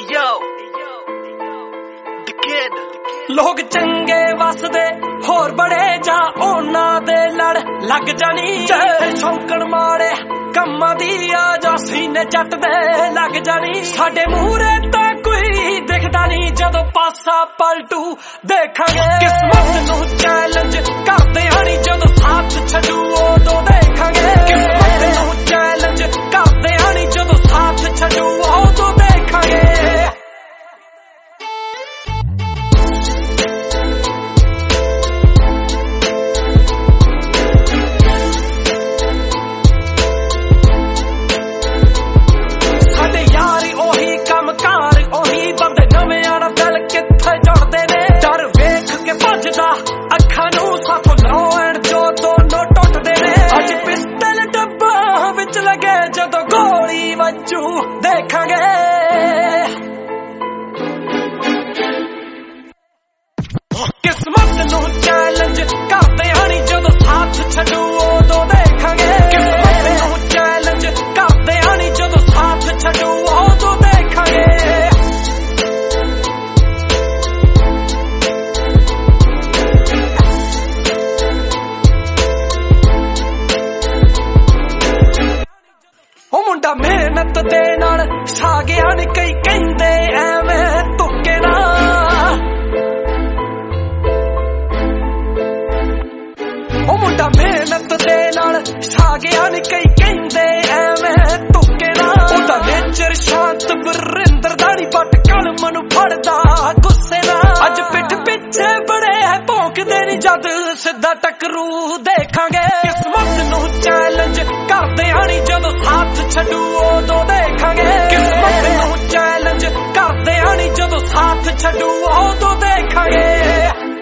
लोग चंगे वसदे होर बड़े जा ओना दे लड़ लग जानी शौकण मारे कम्मा दी आ जा सीने चट दे लग जानी साडे मूहरे तां कोई दिखदा नहीं जदों पासा पलटू देखांगे किस्मत नूं चैलेंज करदे आनी जदों साथ छड्डू उदों देखांगे किस्मत नूं चैलेंज करदे आनी जदों साथ छड्डू उदों देखांगे ਅੱਖਾਂ ਨੂੰ ਸਾਥੋਂ ਲਾਉਣ ਜੋ ਦੋਨੋਂ ਟੁੱਟਦੇ ਨੇ ਅੱਜ ਪਿਸਤਲ ਡੱਬਾ ਵਿੱਚ ਲੱਗੇ ਜਦੋਂ ਗੋਲੀ ਵੱਜੂ ਦੇਖਾਂਗੇ ਕਿਸਮਤ ਨੂੰ ਚੈਲੰਜ ਕਰਦੇ ਆਣੀ ਜਦੋਂ ਸਾਥ ਛੱਡੂ ਉਦੋਂ ਦੇਖਾਂਗੇ ਕਿਸਮਤ ਨੂੰ ਚੈਲੰਜ ਕਰਦੇ ਆਣੀ ਜਦੋਂ ਸਾਥ ਛੱਡੂ ਉਦੋਂ ਦੇਖਾਂਗੇ ਮੁੰਡਾ ਮਿਹਨਤ ਦੇ ਨਾਲ ਛਾ ਗਿਆ ਨੀ ਕਈ ਕਹਿੰਦੇ ਐਵੇਂ ਤੁੱਕੇ ਨਾ ਉਹ ਮੁੰਡਾ ਮਿਹਨਤ ਦੇ ਨਾਲ ਛਾ ਗਿਆ ਨੀ ਕਈ ਕਹਿੰਦੇ ਐਵੇਂ ਤੁੱਕੇ ਨਾ ਉਹਦਾ ਨੇਚਰ ਸ਼ਾਂਤ ਵਰਿੰਦਰ ਦਾ ਨੀ ਪੱਟ ਕਲਮ ਨੂੰ ਫੜਦਾ ਗੁੱਸੇ ਨਾਲ ਅੱਜ ਪਿੱਠ ਪਿੱਛੇ ਬੜੇ ਭੌਂਕਦੇ ਨੀ ਜਦ ਸਿੱਧਾ ਟਕਰੂ ਦੇਖਾਂਗੇ ਕਿਸਮਤ ਨੂੰ ਚੈਲੰਜ ਕਰਦੇ ਆਣੀ ਜਦੋਂ ਸਾਥ ਛੱਡੂ ਉਦੋਂ ਦੇਖਾਂਗੇ ਕਿਸਮਤ ਨੂੰ ਚੈਲੰਜ ਕਰਦੇ ਆਣੀ ਜਦੋਂ ਸਾਥ ਛੱਡੂ ਉਦੋਂ ਦੇਖਾਂਗੇ